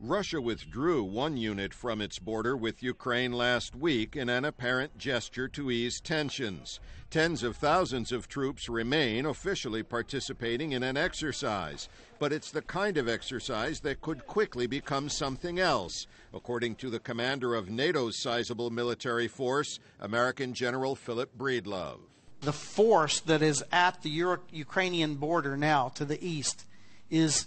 Russia withdrew one unit from its border with Ukraine last week in an apparent gesture to ease tensions. Tens of thousands of troops remain officially participating in an exercise, but it's the kind of exercise that could quickly become something else, according to the commander of NATO's sizable military force, American General Philip Breedlove. The force that is at the Ukrainian border now to the east is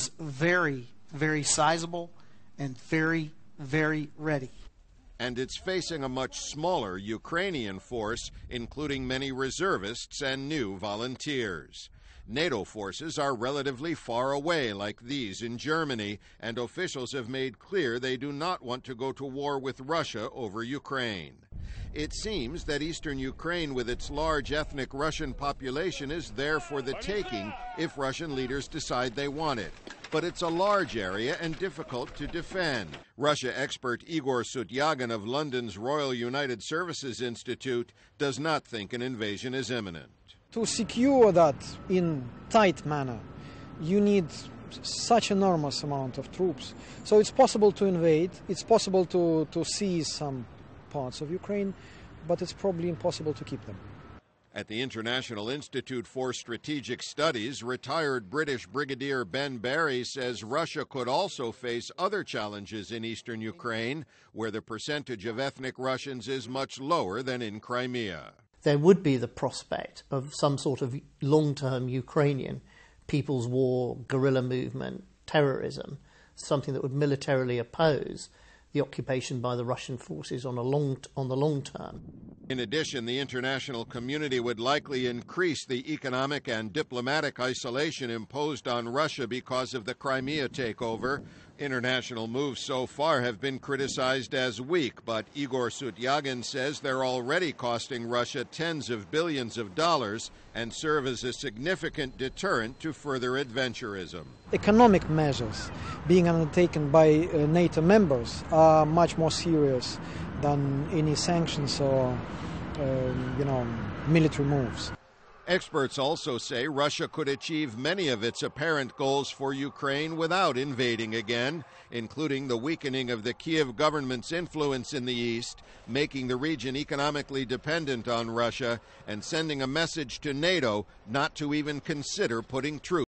very sizable and very ready. And it's facing a much smaller Ukrainian force, including many reservists and new volunteers. NATO forces are relatively far away, like these in Germany, and officials have made clear they do not want to go to war with Russia over Ukraine. It seems that eastern Ukraine, with its large ethnic Russian population, is there for the taking if Russian leaders decide they want it. But it's a large area and difficult to defend. Russia expert Igor Sutyagin of London's Royal United Services Institute does not think an invasion is imminent. To secure that in tight manner, you need such enormous amount of troops. So it's possible to invade, it's possible to seize some parts of Ukraine, but it's probably impossible to keep them. At the International Institute for Strategic Studies, retired British Brigadier Ben Barry says Russia could also face other challenges in eastern Ukraine, where the percentage of ethnic Russians is much lower than in Crimea. There would be the prospect of some sort of long-term Ukrainian people's war, guerrilla movement, terrorism, something that would militarily oppose the occupation by the Russian forces on the long term. In addition, the international community would likely increase the economic and diplomatic isolation imposed on Russia because of the Crimea takeover. International moves so far have been criticized as weak, but Igor Sutyagin says they're already costing Russia tens of billions of dollars and serve as a significant deterrent to further adventurism. Economic measures being undertaken by NATO members are much more serious than any sanctions or military moves. Experts also say Russia could achieve many of its apparent goals for Ukraine without invading again, including the weakening of the Kiev government's influence in the east, making the region economically dependent on Russia, and sending a message to NATO not to even consider putting troops